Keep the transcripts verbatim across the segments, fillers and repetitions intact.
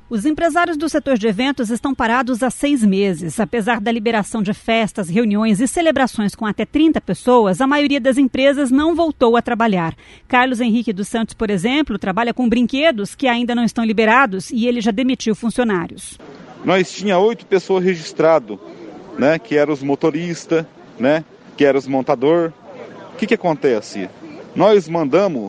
Os empresários do setor de eventos estão parados há seis meses. Apesar da liberação de festas, reuniões e celebrações com até trinta pessoas, a maioria das empresas não voltou a trabalhar. Carlos Henrique dos Santos, por exemplo, trabalha com brinquedos que ainda não estão liberados e ele já demitiu funcionários. Nós tinha oito pessoas registradas, né, que eram os motoristas, né, que eram os montadores. O que, que acontece? Nós mandamos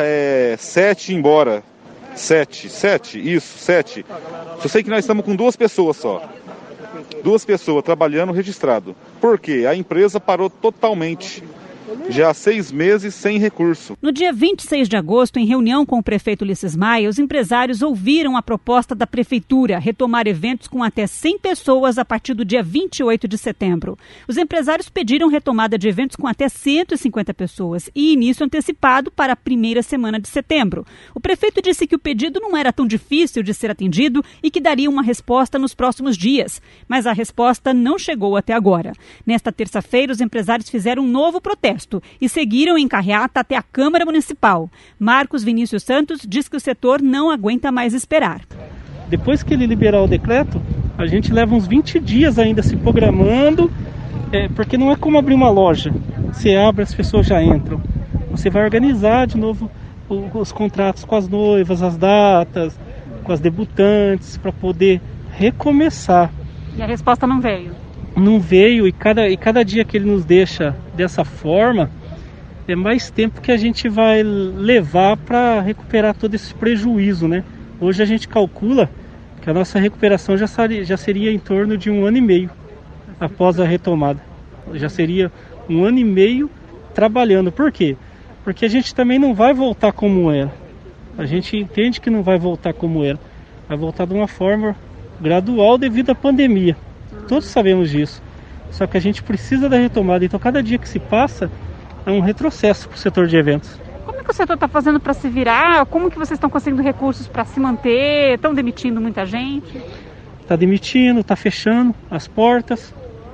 é, é, sete embora. Sete, sete, isso, sete. Eu sei que nós estamos com duas pessoas só. Duas pessoas trabalhando registrado. Por quê? A empresa parou totalmente. Já há seis meses sem recurso. No dia vinte e seis de agosto, em reunião com o prefeito Ulisses Maia, os empresários ouviram a proposta da prefeitura retomar eventos com até cem pessoas a partir do dia vinte e oito de setembro. Os empresários pediram retomada de eventos com até cento e cinquenta pessoas e início antecipado para a primeira semana de setembro. O prefeito disse que o pedido não era tão difícil de ser atendido e que daria uma resposta nos próximos dias. Mas a resposta não chegou até agora. Nesta terça-feira, os empresários fizeram um novo protesto e seguiram em carreata até a Câmara Municipal. Marcos Vinícius Santos diz que o setor não aguenta mais esperar. Depois que ele liberar o decreto, a gente leva uns vinte dias ainda se programando, é, porque não é como abrir uma loja. Você abre, as pessoas já entram. Você vai organizar de novo os contratos com as noivas, as datas, com as debutantes, para poder recomeçar. E a resposta não veio? Não veio, e cada, e cada dia que ele nos deixa dessa forma, é mais tempo que a gente vai levar para recuperar todo esse prejuízo, né? Hoje a gente calcula que a nossa recuperação já seria, já seria em torno de um ano e meio após a retomada. Já seria um ano e meio trabalhando. Por quê? Porque a gente também não vai voltar como era. A gente entende que não vai voltar como era. Vai voltar de uma forma gradual devido à pandemia. Todos sabemos disso, só que a gente precisa da retomada, então cada dia que se passa é um retrocesso para o setor de eventos. Como é que o setor está fazendo para se virar? Como que vocês estão conseguindo recursos para se manter? Estão demitindo muita gente? Está demitindo, está fechando as portas,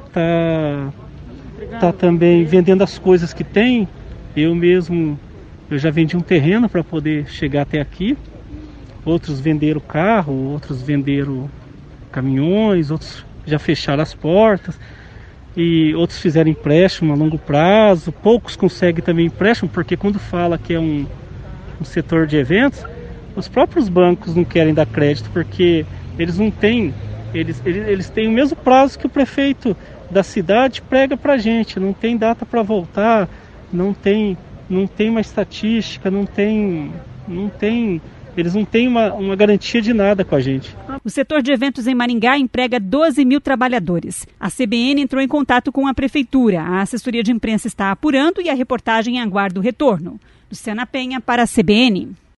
está tá também vendendo as coisas que tem. Eu mesmo, eu já vendi um terreno para poder chegar até aqui, outros venderam carro, outros venderam caminhões, outros já fecharam as portas e outros fizeram empréstimo a longo prazo. Poucos conseguem também empréstimo, porque quando fala que é um, um setor de eventos, os próprios bancos não querem dar crédito, porque eles não têm, eles, eles, eles têm o mesmo prazo que o prefeito da cidade prega pra gente, não tem data para voltar, não tem, não tem uma estatística, não tem, não tem Eles não têm uma, uma garantia de nada com a gente. O setor de eventos em Maringá emprega doze mil trabalhadores. A C B N entrou em contato com a prefeitura. A assessoria de imprensa está apurando e a reportagem aguarda o retorno. Luciana Penha para a C B N.